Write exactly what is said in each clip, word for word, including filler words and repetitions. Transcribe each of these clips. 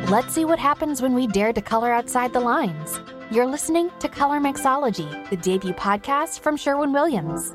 Let's see what happens when we dare to color outside the lines. You're listening to Color Mixology, the debut podcast from Sherwin-Williams.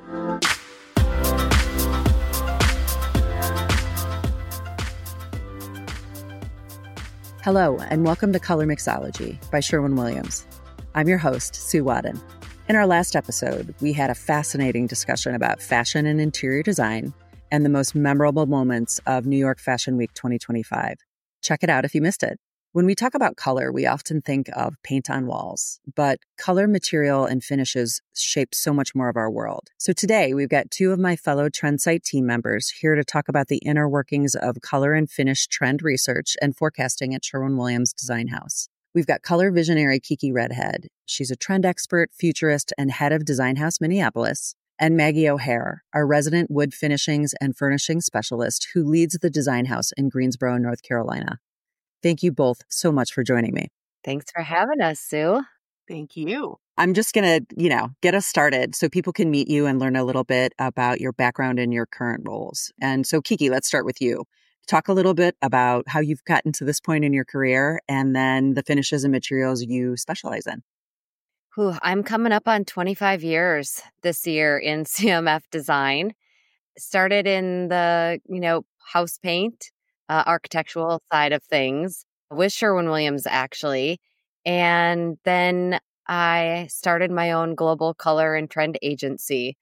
Hello, and welcome to Color Mixology by Sherwin-Williams. I'm your host, Sue Wadden. In our last episode, we had a fascinating discussion about fashion and interior design and the most memorable moments of New York Fashion Week twenty twenty-five. Check it out if you missed it. When we talk about color, we often think of paint on walls, but color, material, and finishes shape so much more of our world. So today, we've got two of my fellow Trendsight team members here to talk about the inner workings of color and finish trend research and forecasting at Sherwin-Williams Design House. We've got color visionary Kiki Redhead. She's a trend expert, futurist, and head of Design House Minneapolis. And Maggie O'Hare, our resident wood finishings and furnishing specialist who leads the Design House in Greensboro, North Carolina. Thank you both so much for joining me. Thanks for having us, Sue. Thank you. I'm just going to, you know, get us started so people can meet you and learn a little bit about your background and your current roles. And so, Kiki, let's start with you. Talk a little bit about how you've gotten to this point in your career and then the finishes and materials you specialize in. Whew, I'm coming up on twenty-five years this year in C M F design. Started in the, you know, house paint, uh, architectural side of things with Sherwin-Williams, actually. And then I started my own global color and trend agency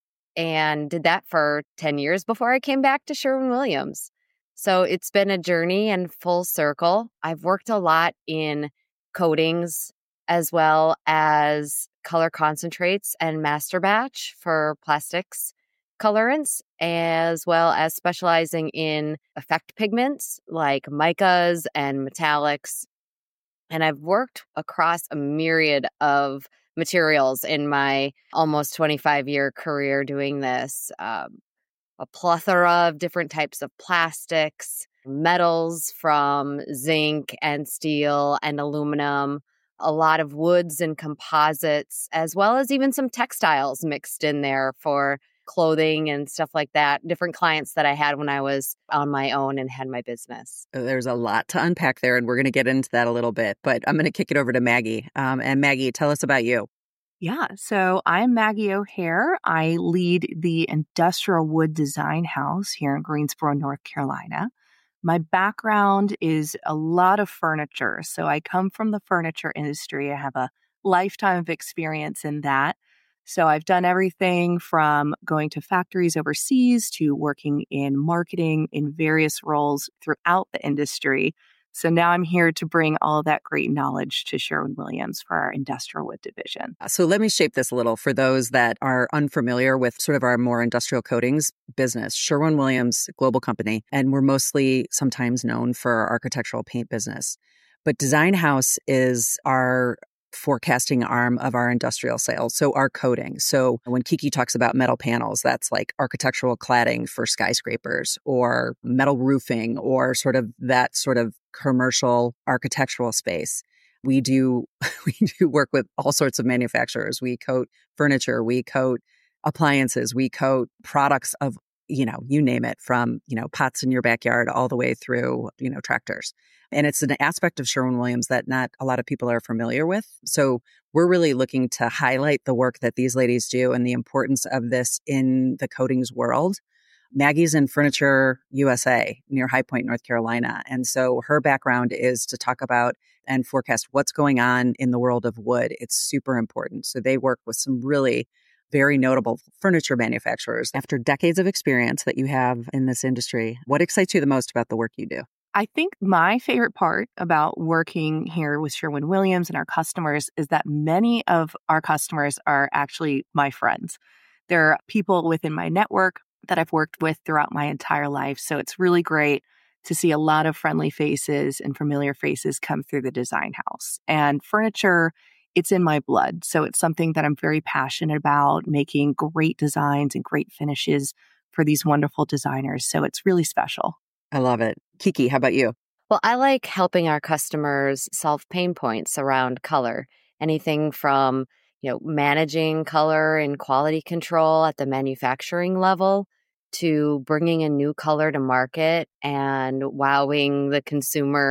and did that for ten years before I came back to Sherwin-Williams. So it's been a journey and full circle. I've worked a lot in coatings, as well as color concentrates and master batch for plastics colorants, as well as specializing in effect pigments like micas and metallics. And I've worked across a myriad of materials in my almost twenty-five year career doing this. Um, a plethora of different types of plastics, metals from zinc and steel and aluminum, a lot of woods and composites, as well as even some textiles mixed in there for clothing and stuff like that. Different clients that I had when I was on my own and had my business. There's a lot to unpack there, and we're going to get into that a little bit, but I'm going to kick it over to Maggie. Um, and Maggie, tell us about you. Yeah, so I'm Maggie O'Hare. I lead the Industrial Wood Design House here in Greensboro, North Carolina. My background is a lot of furniture. So I come from the furniture industry. I have a lifetime of experience in that. So I've done everything from going to factories overseas to working in marketing in various roles throughout the industry. So now I'm here to bring all of that great knowledge to Sherwin-Williams for our industrial wood division. So let me shape this a little for those that are unfamiliar with sort of our more industrial coatings business. Sherwin-Williams, global company, and we're mostly sometimes known for our architectural paint business. But Design House is our forecasting arm of our industrial sales. So our coating. So when Kiki talks about metal panels, that's like architectural cladding for skyscrapers or metal roofing or sort of that sort of commercial architectural space. We do, we do work with all sorts of manufacturers. We coat furniture, we coat appliances, we coat products of, you know, you name it, from, you know, pots in your backyard all the way through, you know, tractors. And it's an aspect of Sherwin-Williams that not a lot of people are familiar with. So we're really looking to highlight the work that these ladies do and the importance of this in the coatings world. Maggie's in Furniture U S A near High Point, North Carolina. And so her background is to talk about and forecast what's going on in the world of wood. It's super important. So they work with some really very notable furniture manufacturers. After decades of experience that you have in this industry, what excites you the most about the work you do? I think my favorite part about working here with Sherwin-Williams and our customers is that many of our customers are actually my friends. They're people within my network that I've worked with throughout my entire life. So it's really great to see a lot of friendly faces and familiar faces come through the Design House. And furniture, it's in my blood. So it's something that I'm very passionate about, making great designs and great finishes for these wonderful designers. So it's really special. I love it. Kiki, how about you? Well, I like helping our customers solve pain points around color. Anything from, you know, managing color and quality control at the manufacturing level to bringing a new color to market and wowing the consumer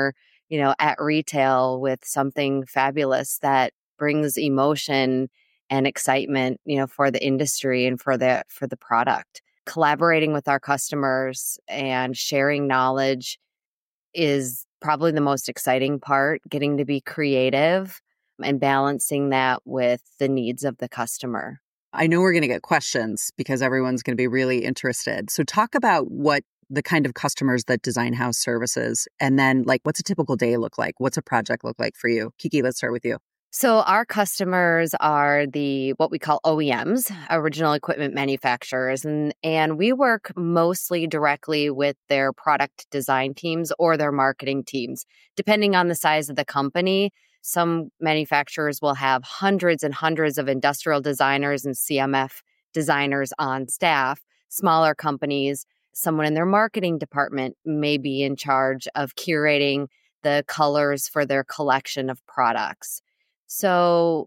you know, at retail with something fabulous that brings emotion and excitement, you know, for the industry and for the for the product. Collaborating with our customers and sharing knowledge is probably the most exciting part, getting to be creative and balancing that with the needs of the customer. I know we're going to get questions because everyone's going to be really interested. So talk about what the kind of customers that Design House services, and then like what's a typical day look like? What's a project look like for you? Kiki, let's start with you. So our customers are the what we call O E Ms, original equipment manufacturers, and and we work mostly directly with their product design teams or their marketing teams, depending on the size of the company. Some manufacturers will have hundreds and hundreds of industrial designers and C M F designers on staff. Smaller companies, someone in their marketing department may be in charge of curating the colors for their collection of products. So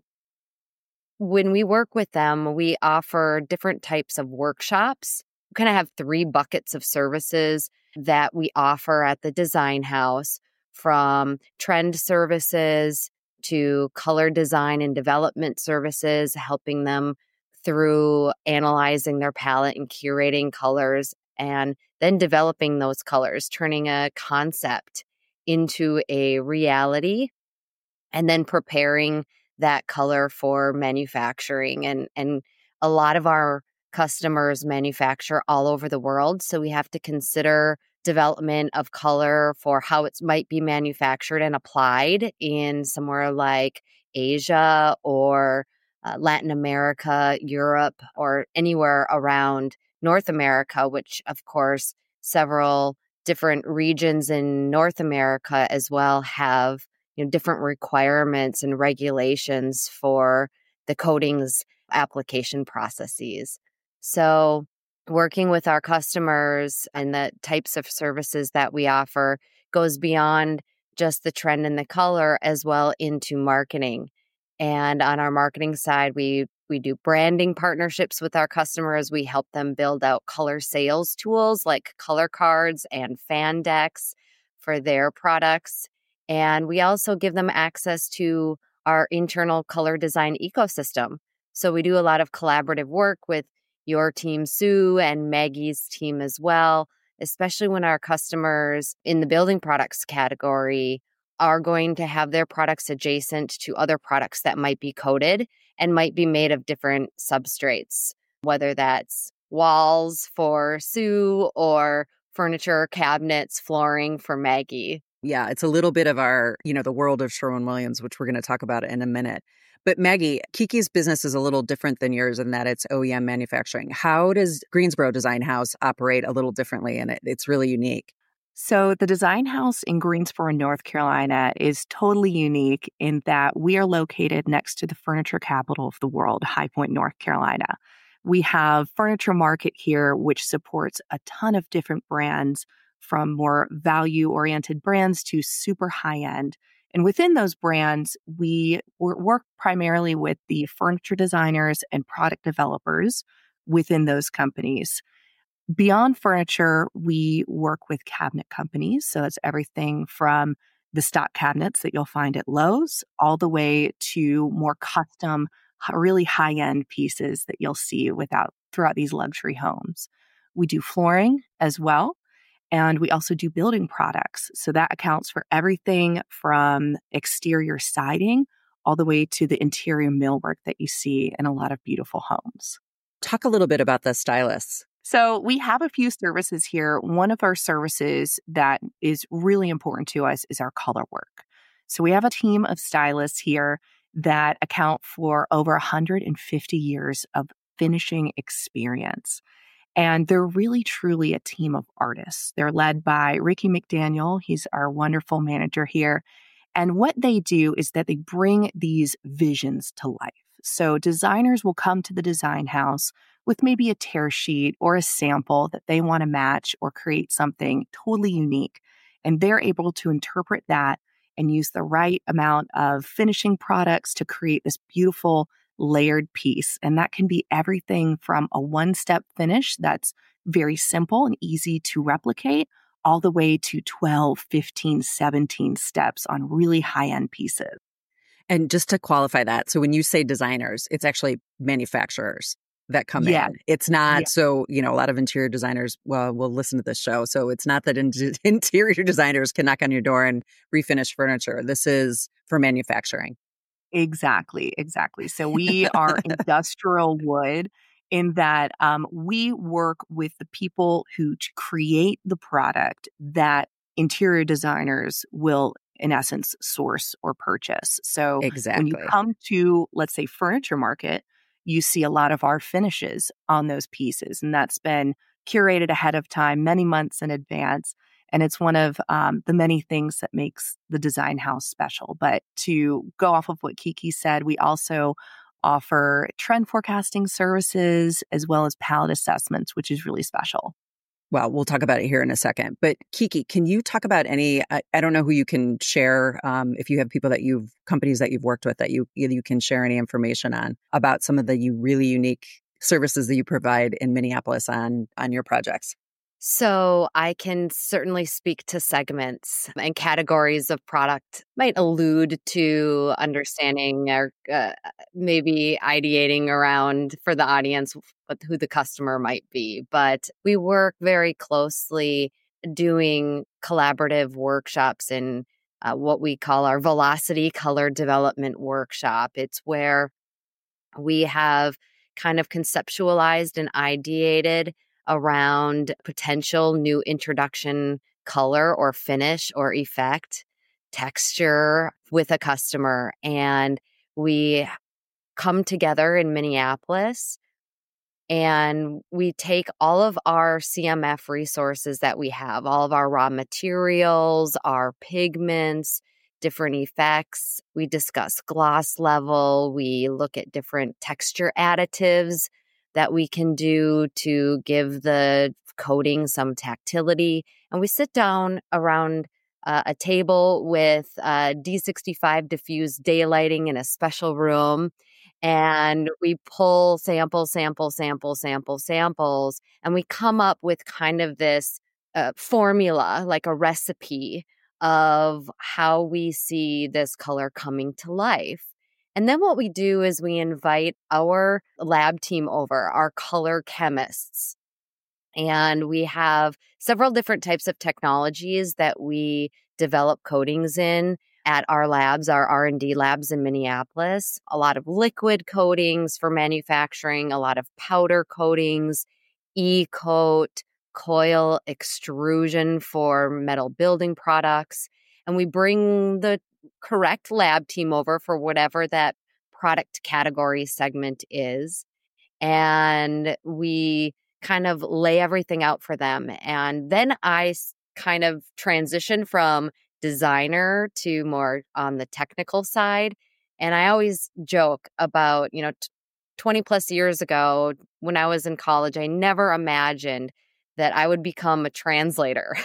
when we work with them, we offer different types of workshops. We kind of have three buckets of services that we offer at the Design House, from trend services to color design and development services, helping them through analyzing their palette and curating colors, and then developing those colors, turning a concept into a reality, and then preparing that color for manufacturing. And, and a lot of our customers manufacture all over the world. So we have to consider development of color for how it might be manufactured and applied in somewhere like Asia or uh, Latin America, Europe, or anywhere around North America, which of course several different regions in North America as well have, you know, different requirements and regulations for the coatings application processes. So working with our customers and the types of services that we offer goes beyond just the trend and the color as well into marketing. And on our marketing side, we we do branding partnerships with our customers. We help them build out color sales tools like color cards and fan decks for their products. And we also give them access to our internal color design ecosystem. So we do a lot of collaborative work with your team, Sue, and Maggie's team as well, especially when our customers in the building products category are going to have their products adjacent to other products that might be coated and might be made of different substrates, whether that's walls for Sue or furniture, cabinets, flooring for Maggie. Yeah, it's a little bit of our, you know, the world of Sherwin-Williams, which we're going to talk about in a minute. But Maggie, Kiki's business is a little different than yours in that it's O E M manufacturing. How does Greensboro Design House operate a little differently? And it, it's really unique. So the Design House in Greensboro, North Carolina is totally unique in that we are located next to the furniture capital of the world, High Point, North Carolina. We have Furniture Market here, which supports a ton of different brands, from more value-oriented brands to super high-end. And within those brands, we work primarily with the furniture designers and product developers within those companies. Beyond furniture, we work with cabinet companies. So that's everything from the stock cabinets that you'll find at Lowe's all the way to more custom, really high-end pieces that you'll see without throughout these luxury homes. We do flooring as well. And we also do building products. So that accounts for everything from exterior siding all the way to the interior millwork that you see in a lot of beautiful homes. Talk a little bit about the stylists. So we have a few services here. One of our services that is really important to us is our color work. So we have a team of stylists here that account for over one hundred fifty years of finishing experience. And they're really, truly a team of artists. They're led by Ricky McDaniel. He's our wonderful manager here. And what they do is that they bring these visions to life. So designers will come to the Design House with maybe a tear sheet or a sample that they want to match or create something totally unique. And they're able to interpret that and use the right amount of finishing products to create this beautiful layered piece. And that can be everything from a one-step finish that's very simple and easy to replicate, all the way to twelve, fifteen, seventeen steps on really high-end pieces. And just to qualify that, so when you say designers, it's actually manufacturers that come Yeah. in. It's not, Yeah. so, you know, a lot of interior designers, well, will listen to this show. So it's not that in- interior designers can knock on your door and refinish furniture. This is for manufacturing. Exactly, exactly. So we are industrial wood in that um, we work with the people who t- create the product that interior designers will, in essence, source or purchase. So when you Exactly. come to, let's say, furniture market, you see a lot of our finishes on those pieces, and that's been curated ahead of time, many months in advance. And it's one of um, the many things that makes the design house special. But to go off of what Kiki said, we also offer trend forecasting services as well as palette assessments, which is really special. Well, we'll talk about it here in a second. But Kiki, can you talk about any, I, I don't know who you can share, um, if you have people that you've, companies that you've worked with that you, you can share any information on about some of the you really unique services that you provide in Minneapolis on, on your projects? So I can certainly speak to segments and categories of product, might allude to understanding or uh, maybe ideating around for the audience what, who the customer might be. But we work very closely doing collaborative workshops in uh, what we call our Velocity Color Development Workshop. It's where we have kind of conceptualized and ideated around potential new introduction color or finish or effect, texture with a customer. And we come together in Minneapolis and we take all of our C M F resources that we have, all of our raw materials, our pigments, different effects. We discuss gloss level. We look at different texture additives that we can do to give the coating some tactility. And we sit down around uh, a table with uh, D sixty-five diffused daylighting in a special room. And we pull sample, sample, sample, sample, samples, and we come up with kind of this uh, formula, like a recipe of how we see this color coming to life. And then what we do is we invite our lab team over, our color chemists. And we have several different types of technologies that we develop coatings in at our labs, our R and D labs in Minneapolis. A lot of liquid coatings for manufacturing, a lot of powder coatings, E-coat, coil extrusion for metal building products. And we bring the correct lab team over for whatever that product category segment is. And we kind of lay everything out for them. And then I kind of transition from designer to more on the technical side. And I always joke about, you know, t- twenty plus years ago when I was in college, I never imagined that I would become a translator.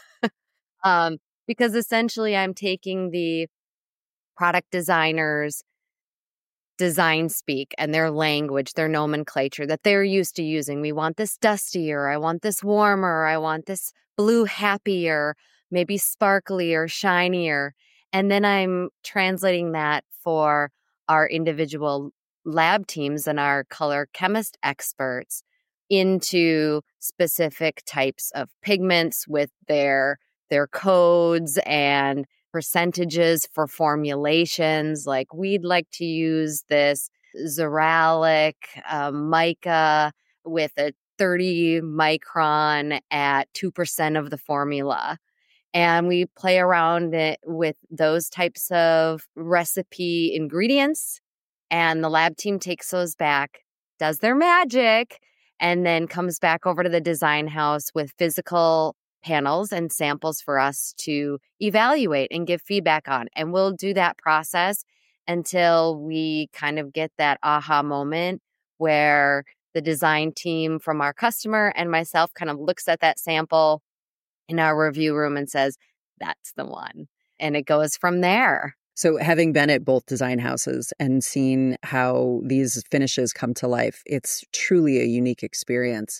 um, because essentially I'm taking the product designers design speak and their language, their nomenclature that they're used to using. We want this dustier. I want this warmer. I want this blue happier, maybe sparklier, shinier. And then I'm translating that for our individual lab teams and our color chemist experts into specific types of pigments with their their codes and percentages for formulations. Like we'd like to use this Xeralic uh, mica with a thirty micron at two percent of the formula. And we play around it with those types of recipe ingredients. And the lab team takes those back, does their magic, and then comes back over to the design house with physical panels and samples for us to evaluate and give feedback on. And we'll do that process until we kind of get that aha moment where the design team from our customer and myself kind of looks at that sample in our review room and says, that's the one. And it goes from there. So having been at both design houses and seen how these finishes come to life, it's truly a unique experience.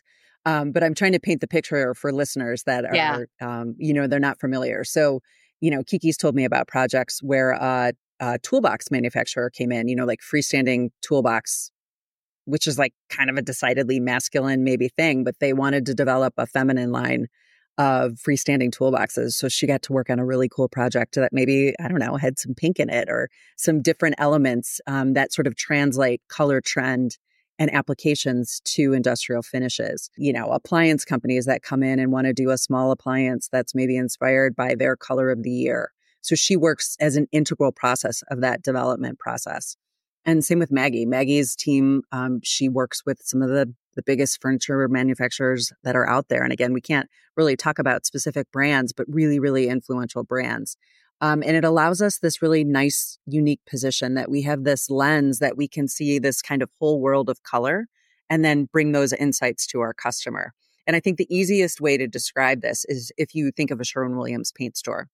Um, but I'm trying to paint the picture for listeners that Yeah. are, um, you know, they're not familiar. So, you know, Kiki's told me about projects where uh, a toolbox manufacturer came in, you know, like freestanding toolbox, which is like kind of a decidedly masculine maybe thing, but they wanted to develop a feminine line of freestanding toolboxes. So she got to work on a really cool project that maybe, I don't know, had some pink in it or some different elements um, that sort of translate color trend and applications to industrial finishes. You know, appliance companies that come in and want to do a small appliance that's maybe inspired by their color of the year. So she works as an integral process of that development process. And same with Maggie. Maggie's team, um, she works with some of the, the biggest furniture manufacturers that are out there. And again, we can't really talk about specific brands, but really, really influential brands. Um, and it allows us this really nice, unique position that we have this lens that we can see this kind of whole world of color and then bring those insights to our customer. And I think the easiest way to describe this is if you think of a Sherwin-Williams paint store.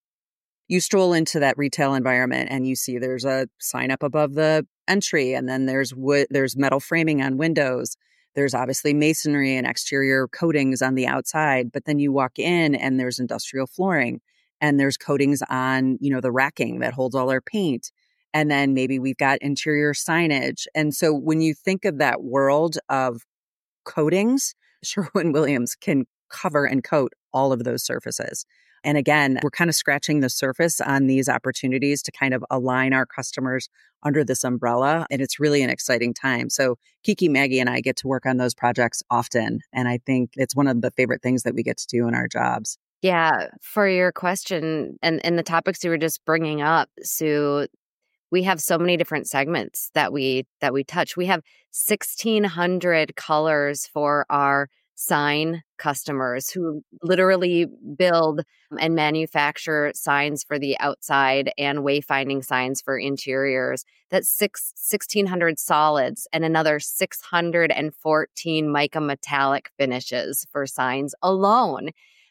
You stroll into that retail environment and you see there's a sign up above the entry, and then there's wood, there's metal framing on windows. There's obviously masonry and exterior coatings on the outside, but then you walk in and there's industrial flooring and there's coatings on, you know, the racking that holds all our paint. And then maybe we've got interior signage. And so when you think of that world of coatings, Sherwin-Williams can cover and coat all of those surfaces. And again, we're kind of scratching the surface on these opportunities to kind of align our customers under this umbrella. And it's really an exciting time. So Kiki, Maggie, and I get to work on those projects often. And I think it's one of the favorite things that we get to do in our jobs. Yeah. For your question and, and the topics you were just bringing up, Sue, we have so many different segments that we that we touch. We have sixteen hundred colors for our sign customers who literally build and manufacture signs for the outside and wayfinding signs for interiors. That's six, sixteen hundred solids and another six hundred fourteen mica metallic finishes for signs alone.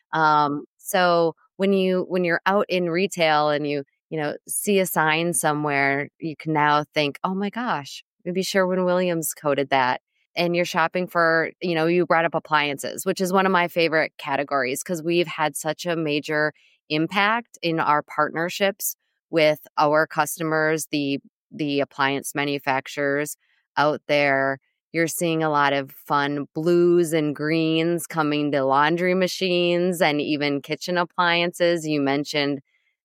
Um, so when you when you're out in retail and you you know see a sign somewhere, you can now think, oh my gosh, maybe Sherwin-Williams coded that. And you're shopping for, you know, you brought up appliances, which is one of my favorite categories because we've had such a major impact in our partnerships with our customers, the the appliance manufacturers out there. You're seeing a lot of fun blues and greens coming to laundry machines and even kitchen appliances. You mentioned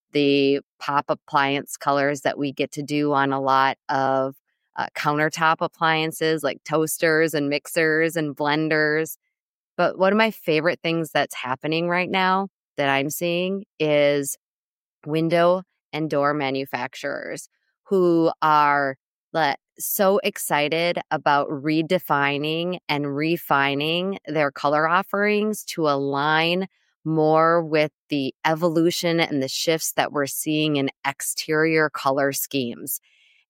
the pop appliance colors that we get to do on a lot of Uh, countertop appliances like toasters and mixers and blenders. But one of my favorite things that's happening right now that I'm seeing is window and door manufacturers who are uh, so excited about redefining and refining their color offerings to align more with the evolution and the shifts that we're seeing in exterior color schemes.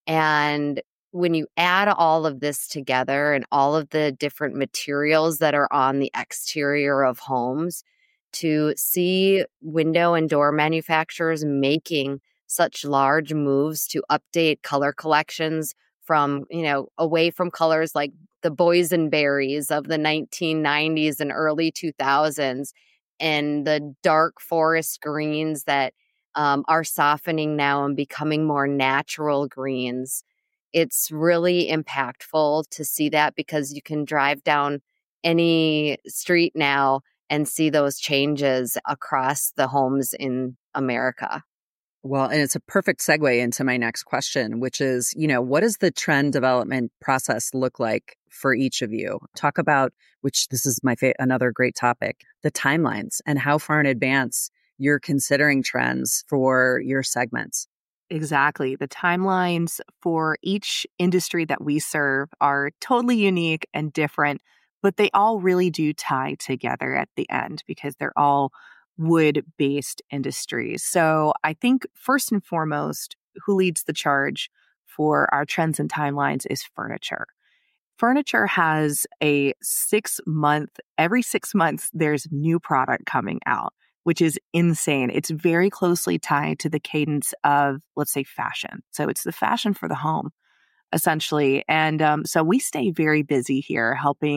And when you add all of this together and all of the different materials that are on the exterior of homes, to see window and door manufacturers making such large moves to update color collections from, you know, away from colors like the boysenberries of the nineteen nineties and early two thousands and the dark forest greens that um, are softening now and becoming more natural greens. It's really impactful to see that because you can drive down any street now and see those changes across the homes in America. Well, and it's a perfect segue into my next question, which is, you know, what does the trend development process look like for each of you? Talk about, which this is my fa- another great topic, the timelines and how far in advance you're considering trends for your segments. Exactly. The timelines for each industry that we serve are totally unique and different, but they all really do tie together at the end because they're all wood-based industries. So I think first and foremost, who leads the charge for our trends and timelines is furniture. Furniture has a six month, every six months, there's new product coming out, which is insane. It's very closely tied to the cadence of, let's say, fashion. So it's the fashion for the home, essentially. And um, so we stay very busy here helping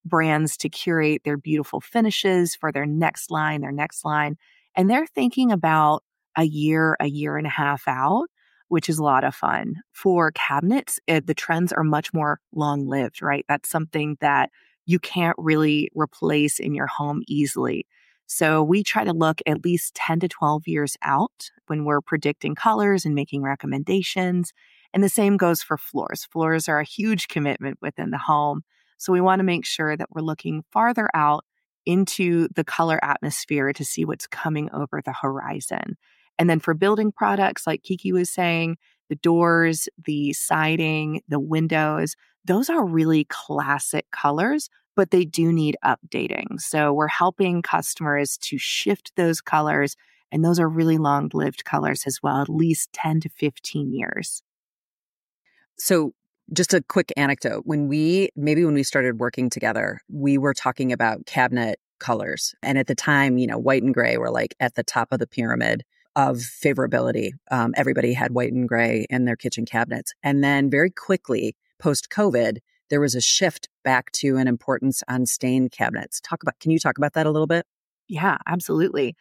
brands to curate their beautiful finishes for their next line, their next line. And they're thinking about a year, a year and a half out, which is a lot of fun. For cabinets, uh, the trends are much more long lived, right? That's something that you can't really replace in your home easily. So we try to look at least ten to twelve years out when we're predicting colors and making recommendations. And the same goes for floors. Floors are a huge commitment within the home. So we want to make sure that we're looking farther out into the color atmosphere to see what's coming over the horizon. And then for building products, like Kiki was saying, the doors, the siding, the windows, those are really classic colors, but they do need updating. So we're helping customers to shift those colors. And those are really long-lived colors as well, at least ten to fifteen years. So just a quick anecdote. When we, maybe when we started working together, we were talking about cabinet colors. And at the time, you know, white and gray were like at the top of the pyramid of favorability. Um, everybody had white and gray in their kitchen cabinets. And then very quickly, post-COVID, there was a shift back to an importance on stained cabinets. Talk about, can you talk about that a little bit? Yeah, absolutely.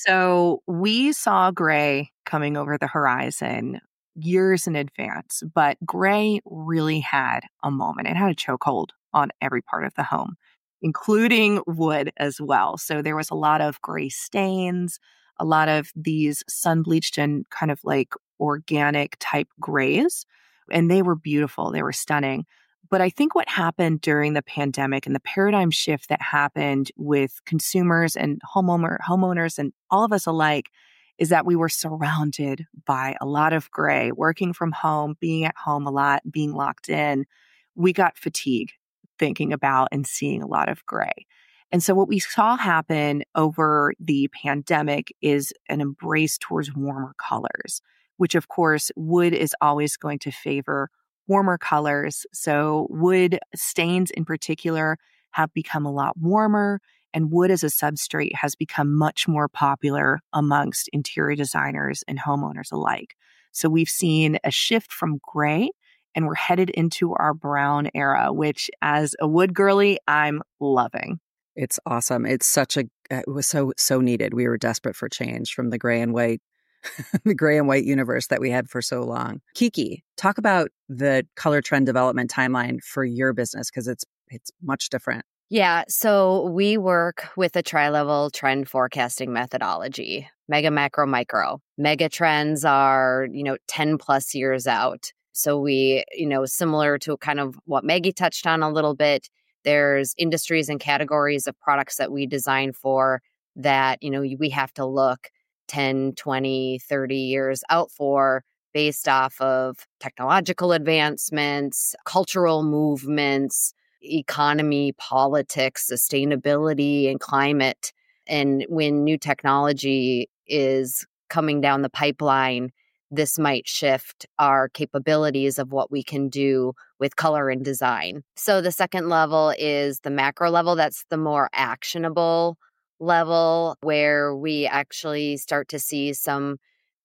So we saw gray coming over the horizon years in advance, but gray really had a moment. It had a chokehold on every part of the home, including wood as well. So there was a lot of gray stains, a lot of these sun-bleached and kind of like organic type grays, and they were beautiful. They were stunning. But I think what happened during the pandemic and the paradigm shift that happened with consumers and homeowner, homeowners and all of us alike is that we were surrounded by a lot of gray, working from home, being at home a lot, being locked in. We got fatigue thinking about and seeing a lot of gray. And so what we saw happen over the pandemic is an embrace towards warmer colors, which of course, wood is always going to favor warmer colors. So wood stains in particular have become a lot warmer, and wood as a substrate has become much more popular amongst interior designers and homeowners alike. So we've seen a shift from gray, and we're headed into our brown era, which as a wood girly, I'm loving. It's awesome. It's such a, it was so, so needed. We were desperate for change from the gray and white, the gray and white universe that we had for so long. Kiki, talk about the color trend development timeline for your business, because it's, it's much different. Yeah, so we work with a tri-level trend forecasting methodology, mega, macro, micro. Mega trends are, you know, ten plus years out. So we, you know, similar to kind of what Maggie touched on a little bit, there's industries and categories of products that we design for that, you know, we have to look ten, twenty, thirty years out for based off of technological advancements, cultural movements, economy, politics, sustainability, and climate. And when new technology is coming down the pipeline, this might shift our capabilities of what we can do with color and design. So the second level is the macro level. That's the more actionable level where we actually start to see some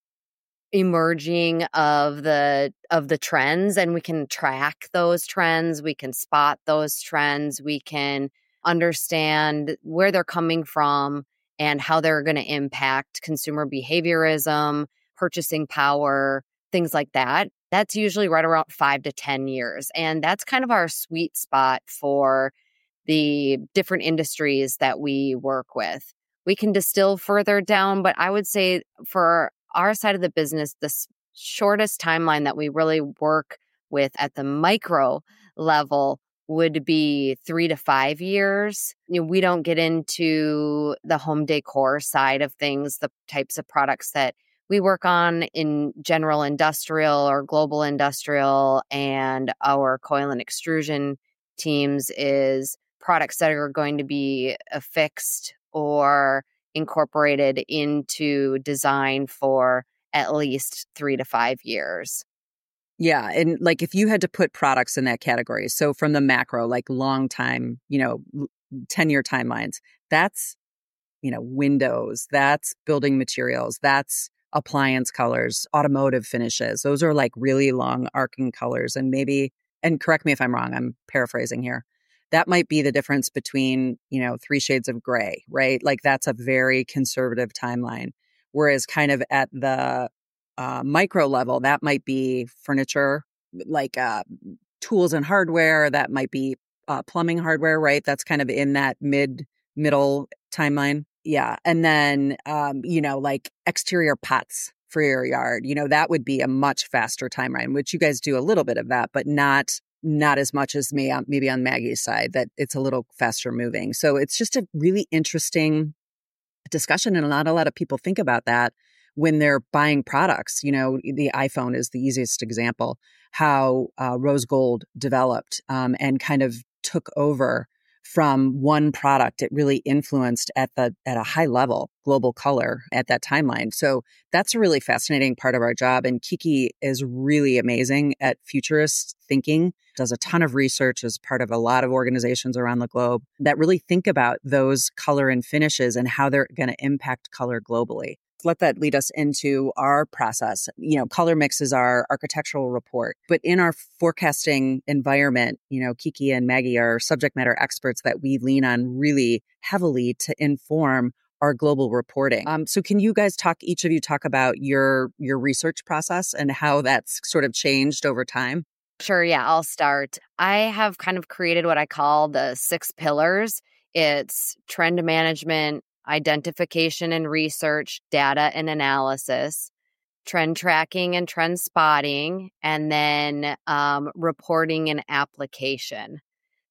emerging of the of the trends, and we can track those trends, we can spot those trends, we can understand where they're coming from and how they're going to impact consumer behaviorism, purchasing power, things like that. That's usually right around five to ten years. And that's kind of our sweet spot for the different industries that we work with. We can distill further down, but I would say for our side of the business, the shortest timeline that we really work with at the micro level would be three to five years. You know, we don't get into the home decor side of things, the types of products that we work on in general industrial or global industrial, and our coil and extrusion teams is products that are going to be affixed or incorporated into design for at least three to five years. Yeah. And like if you had to put products in that category, so from the macro, like long time, you know, ten year timelines, that's, you know, windows, that's building materials, that's appliance colors, automotive finishes. Those are like really long arcing colors. And maybe, and correct me if I'm wrong, I'm paraphrasing here. that might be the difference between, you know, three shades of gray, right? Like that's a very conservative timeline. Whereas kind of at the uh, micro level, that might be furniture, like uh, tools and hardware, that might be uh, plumbing hardware, right? That's kind of in that mid middle timeline. Yeah. And then, um, you know, like exterior pots for your yard, you know, that would be a much faster timeline, which you guys do a little bit of that, but not not as much as me, on, maybe on Maggie's side, that it's a little faster moving. So it's just a really interesting discussion. And not a lot of people think about that when they're buying products. You know, the iPhone is the easiest example, how uh, rose gold developed um, and kind of took over from one product. It really influenced at the at a high level global color at that timeline. So that's a really fascinating part of our job. And Kiki is really amazing at futurist thinking, does a ton of research as part of a lot of organizations around the globe that really think about those color and finishes and how they're going to impact color globally. Let that lead us into our process. You know, color mix is our architectural report, but in our forecasting environment, you know, Kiki and Maggie are subject matter experts that we lean on really heavily to inform our global reporting. Um, so can you guys talk, each of you talk about your, your research process and how that's sort of changed over time? Sure. Yeah, I'll start. I have kind of created what I call the six pillars. It's trend management, identification and research, data and analysis, trend tracking and trend spotting, and then um, reporting and application.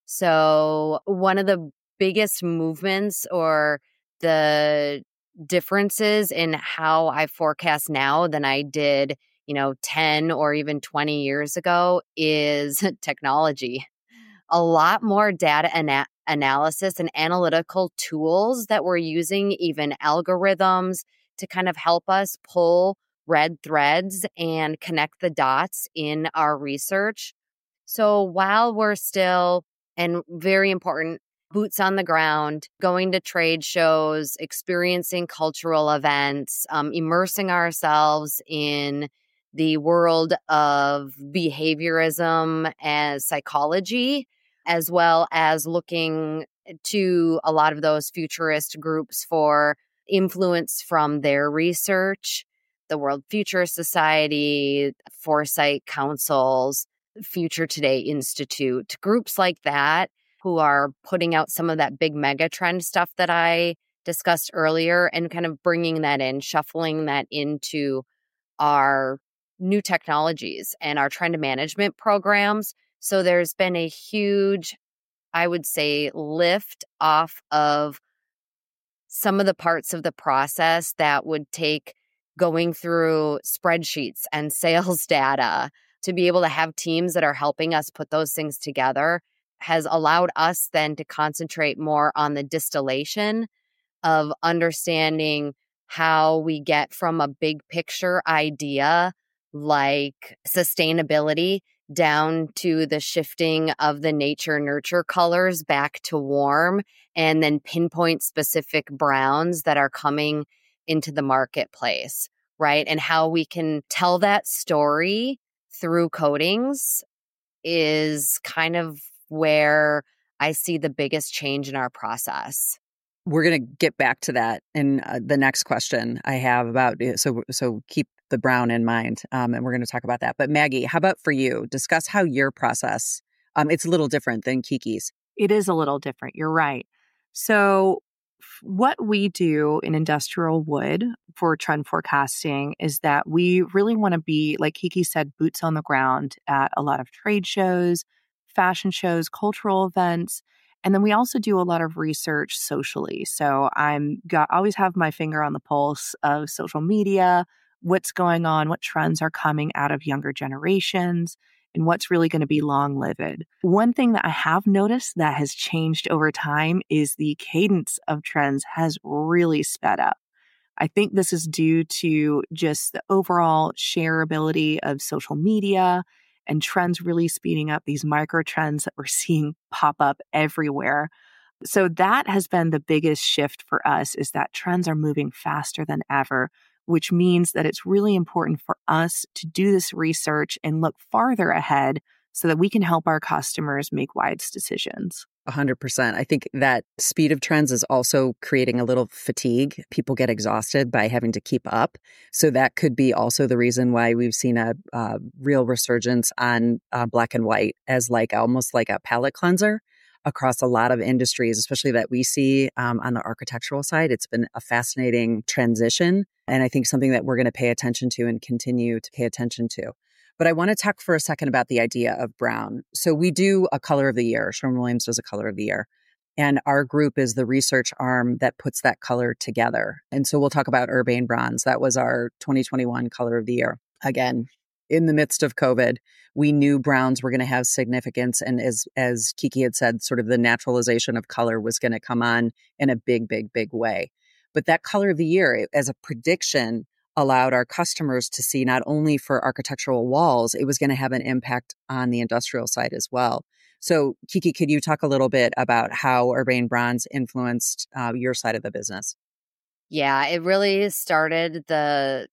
So one of the biggest movements or the differences in how I forecast now than I did, you know, ten or even twenty years ago is technology. A lot more data ana- analysis and analytical tools that we're using, even algorithms to kind of help us pull red threads and connect the dots in our research. So while we're still, and very important, boots on the ground, going to trade shows, experiencing cultural events, um, immersing ourselves in the world of behaviorism and psychology, as well as looking to a lot of those futurist groups for influence from their research, the World Futurist Society, Foresight Councils, Future Today Institute, groups like that who are putting out some of that big mega trend stuff that I discussed earlier and kind of bringing that in, shuffling that into our new technologies and our trend management programs. So there's been a huge, I would say, lift off of some of the parts of the process that would take going through spreadsheets and sales data to be able to have teams that are helping us put those things together has allowed us then to concentrate more on the distillation of understanding how we get from a big picture idea like sustainability down to the shifting of the nature nurture colors back to warm, and then pinpoint specific browns that are coming into the marketplace, right? And how we can tell that story through coatings is kind of where I see the biggest change in our process. We're going to get back to that in uh, the next question I have about, so so keep the brown in mind, um, and we're going to talk about that. But Maggie, how about for you? Discuss how your process, um, it's a little different than Kiki's. It is a little different. You're right. So what we do in industrial wood for trend forecasting is that we really want to be, like Kiki said, boots on the ground at a lot of trade shows, fashion shows, cultural events. And then we also do a lot of research socially. So I'm got always have my finger on the pulse of social media, what's going on, what trends are coming out of younger generations, and what's really going to be long-lived. One thing that I have noticed that has changed over time is the cadence of trends has really sped up. I think this is due to just the overall shareability of social media and trends really speeding up, these micro trends that we're seeing pop up everywhere. So that has been the biggest shift for us, is that trends are moving faster than ever, which means that it's really important for us to do this research and look farther ahead so that we can help our customers make wise decisions. one hundred percent. I think that speed of trends is also creating a little fatigue. People get exhausted by having to keep up. So that could be also the reason why we've seen a, a real resurgence on uh, black and white as like almost like a palate cleanser across a lot of industries, especially that we see um, on the architectural side. It's been a fascinating transition, and I think something that we're going to pay attention to and continue to pay attention to. But I want to talk for a second about the idea of brown. So we do a color of the year. Sherwin-Williams does a color of the year. And our group is the research arm that puts that color together. And so we'll talk about Urbane Bronze. That was our twenty twenty-one color of the year. Again, in the midst of COVID, we knew browns were going to have significance. And as, as Kiki had said, sort of the naturalization of color was going to come on in a big, big, big way. But that color of the year, as a prediction, allowed our customers to see not only for architectural walls, it was going to have an impact on the industrial side as well. So Kiki, could you talk a little bit about how Urbane Bronze influenced uh, your side of the business? Yeah, it really started the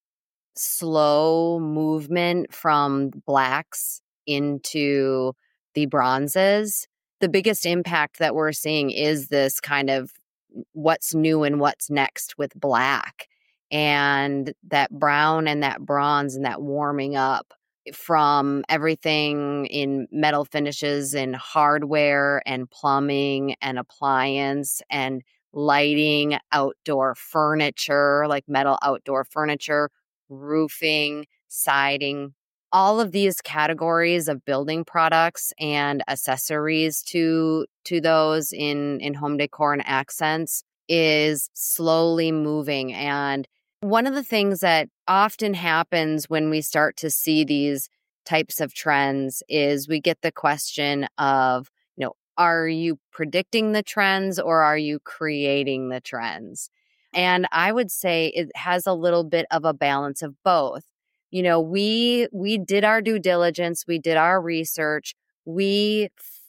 slow movement from blacks into the bronzes. The biggest impact that we're seeing is this kind of what's new and what's next with black. And that brown and that bronze and that warming up from everything in metal finishes and hardware and plumbing and appliance and lighting, outdoor furniture, like metal outdoor furniture, roofing, siding, all of these categories of building products and accessories to to those in, in home decor and accents is slowly moving. And one of the things that often happens when we start to see these types of trends is we get the question of, you know, are you predicting the trends or are you creating the trends? And I would say it has a little bit of a balance of both. You know, we we did our due diligence, we did our research, we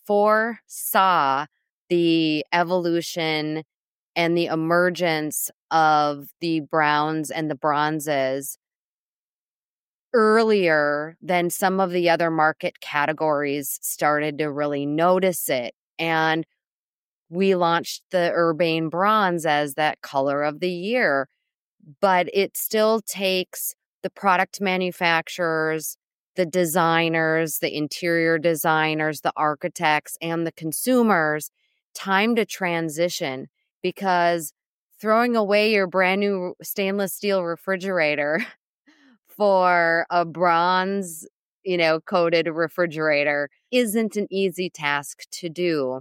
foresaw the evolution and the emergence of the browns and the bronzes earlier than some of the other market categories started to really notice it. And we launched the Urbane Bronze as that color of the year, but it still takes the product manufacturers, the designers, the interior designers, the architects, and the consumers time to transition. Because throwing away your brand new stainless steel refrigerator for a bronze, you know, coated refrigerator isn't an easy task to do.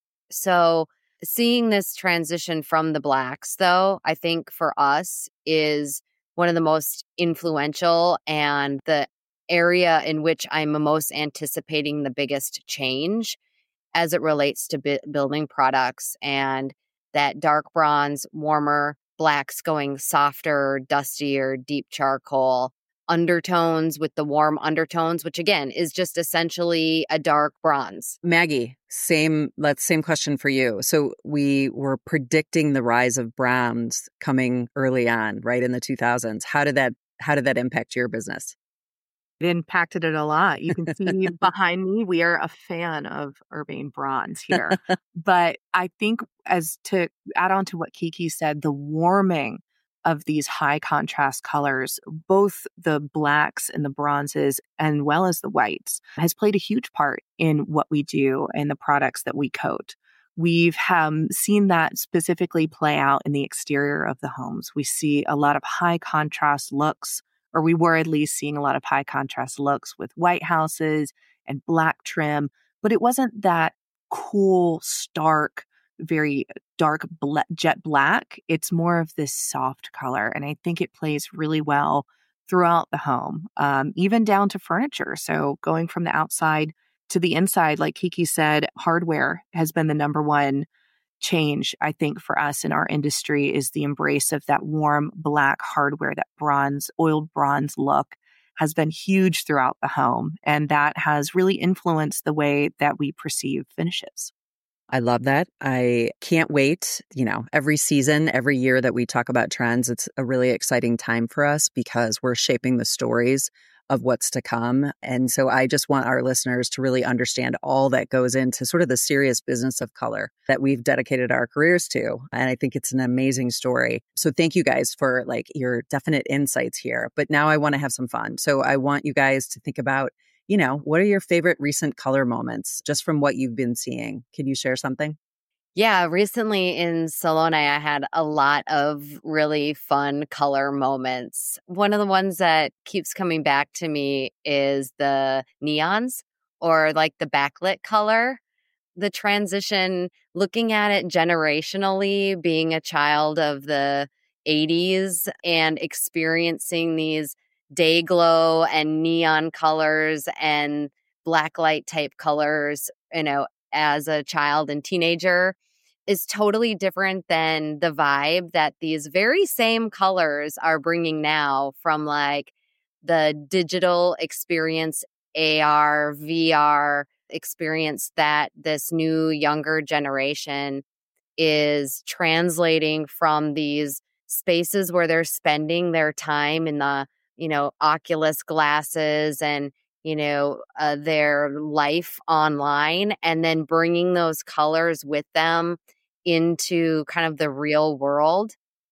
So seeing this transition from the blacks, though, I think for us is one of the most influential and the area in which I'm most anticipating the biggest change as it relates to bu- building products. And that dark bronze, warmer, blacks going softer, dustier, deep charcoal, undertones with the warm undertones, which again is just essentially a dark bronze. Maggie, same let's same question for you. So we were predicting the rise of browns coming early on, right in the two thousands. How did that how did that impact your business? It impacted it a lot. You can see behind me, we are a fan of Urbane Bronze here. But I think, as to add on to what Kiki said, the warming of these high contrast colors, both the blacks and the bronzes, and well as the whites, has played a huge part in what we do and the products that we coat. We've um, seen that specifically play out in the exterior of the homes. We see a lot of high contrast looks, or we were at least seeing a lot of high contrast looks with white houses and black trim, but it wasn't that cool, stark, very dark ble- jet black. It's more of this soft color. And I think it plays really well throughout the home, um, even down to furniture. So going from the outside to the inside, like Kiki said, hardware has been the number one change, I think, for us in our industry, is the embrace of that warm black hardware. That bronze, oiled bronze look has been huge throughout the home. And that has really influenced the way that we perceive finishes. I love that. I can't wait. You know, every season, every year that we talk about trends, it's a really exciting time for us because we're shaping the stories of what's to come. And so I just want our listeners to really understand all that goes into sort of the serious business of color that we've dedicated our careers to. And I think it's an amazing story. So thank you guys for like your definite insights here. But now I want to have some fun. So I want you guys to think about, you know, what are your favorite recent color moments just from what you've been seeing? Can you share something? Yeah, recently in Salone, I had a lot of really fun color moments. One of the ones that keeps coming back to me is the neons or like the backlit color. The transition, looking at it generationally, being a child of the eighties and experiencing these day glow and neon colors and blacklight type colors, you know, as a child and teenager is totally different than the vibe that these very same colors are bringing now from like the digital experience, A R, V R experience that this new younger generation is translating from these spaces where they're spending their time in the, you know, Oculus glasses and, you know, uh, their life online, and then bringing those colors with them into kind of the real world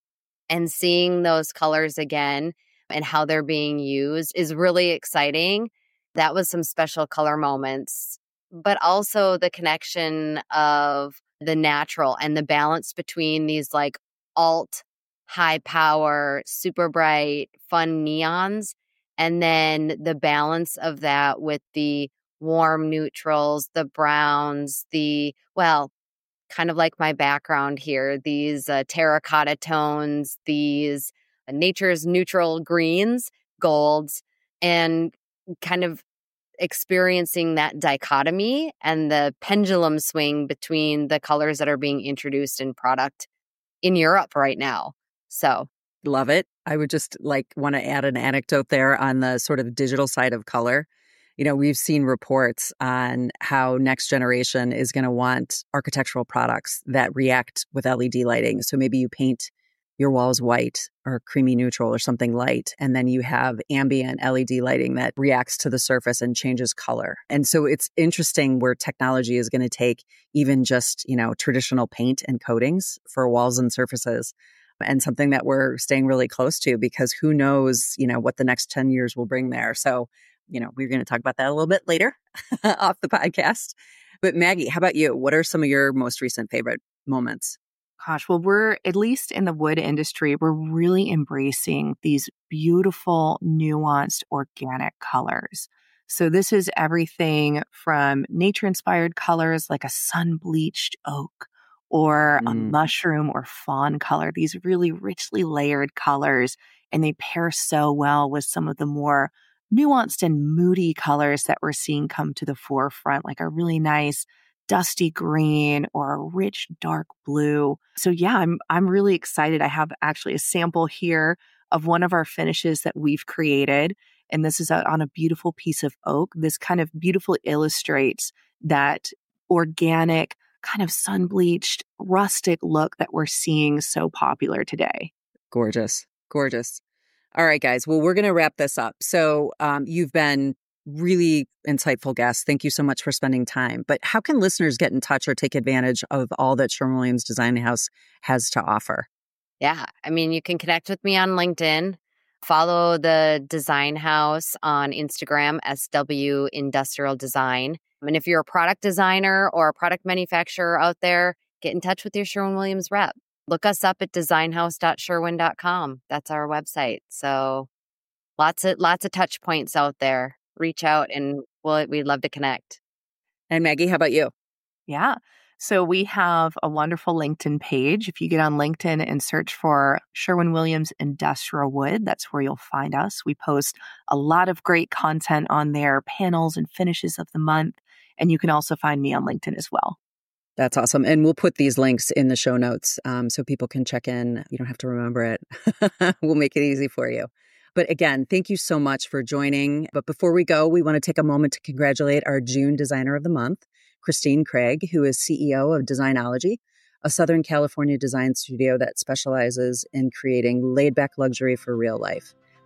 and seeing those colors again and how they're being used is really exciting. That was some special color moments, but also the connection of the natural and the balance between these like alt, high power, super bright, fun neons, and then the balance of that with the warm neutrals, the browns, the, well, kind of like my background here, these uh, terracotta tones, these uh, nature's neutral greens, golds, and kind of experiencing that dichotomy and the pendulum swing between the colors that are being introduced in product in Europe right now. So love it. I would just like want to add an anecdote there on the sort of digital side of color. You know, we've seen reports on how next generation is going to want architectural products that react with L E D lighting. So maybe you paint your walls white or creamy neutral or something light, and then you have ambient L E D lighting that reacts to the surface and changes color. And so it's interesting where technology is going to take even just, you know, traditional paint and coatings for walls and surfaces, and something that we're staying really close to because who knows, you know, what the next ten years will bring there. So, you know, we're going to talk about that a little bit later off the podcast. But Maggie, how about you? What are some of your most recent favorite moments? Gosh, well, we're, at least in the wood industry, we're really embracing these beautiful, nuanced, organic colors. So this is everything from nature-inspired colors like a sun-bleached oak or mm. a mushroom or fawn color, these really richly layered colors, and they pair so well with some of the more nuanced and moody colors that we're seeing come to the forefront, like a really nice dusty green or a rich dark blue. So yeah, I'm I'm really excited. I have actually a sample here of one of our finishes that we've created, and this is a, on a beautiful piece of oak. This kind of beautifully illustrates that organic, kind of sun-bleached, rustic look that we're seeing so popular today. Gorgeous, gorgeous. All right, guys. Well, we're going to wrap this up. So um, you've been really insightful guests. Thank you so much for spending time. But how can listeners get in touch or take advantage of all that Sherwin-Williams Design House has to offer? Yeah. I mean, you can connect with me on LinkedIn. Follow the Design House on Instagram, S W Industrial Design. And if you're a product designer or a product manufacturer out there, get in touch with your Sherwin-Williams rep. Look us up at design house dot sherwin dot com. That's our website. So lots of lots of touch points out there. Reach out and we'll, we'd love to connect. And Maggie, how about you? Yeah. So we have a wonderful LinkedIn page. If you get on LinkedIn and search for Sherwin-Williams Industrial Wood, that's where you'll find us. We post a lot of great content on there, panels and finishes of the month. And you can also find me on LinkedIn as well. That's awesome. And we'll put these links in the show notes um, so people can check in. You don't have to remember it. We'll make it easy for you. But again, thank you so much for joining. But before we go, we want to take a moment to congratulate our June Designer of the Month, Christine Craig, who is C E O of Designology, a Southern California design studio that specializes in creating laid-back luxury for real life.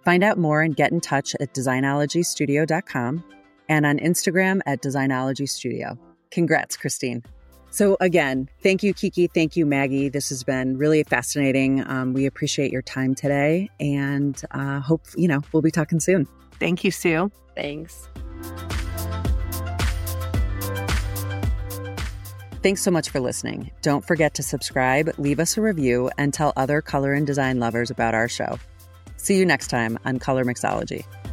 Find out more and get in touch at designology studio dot com and on Instagram at designology studio. Congrats, Christine. So again, thank you, Kiki. Thank you, Maggie. This has been really fascinating. Um, we appreciate your time today and uh, hope, you know, we'll be talking soon. Thank you, Sue. Thanks. Thanks so much for listening. Don't forget to subscribe, leave us a review, and tell other color and design lovers about our show. See you next time on Color Mixology.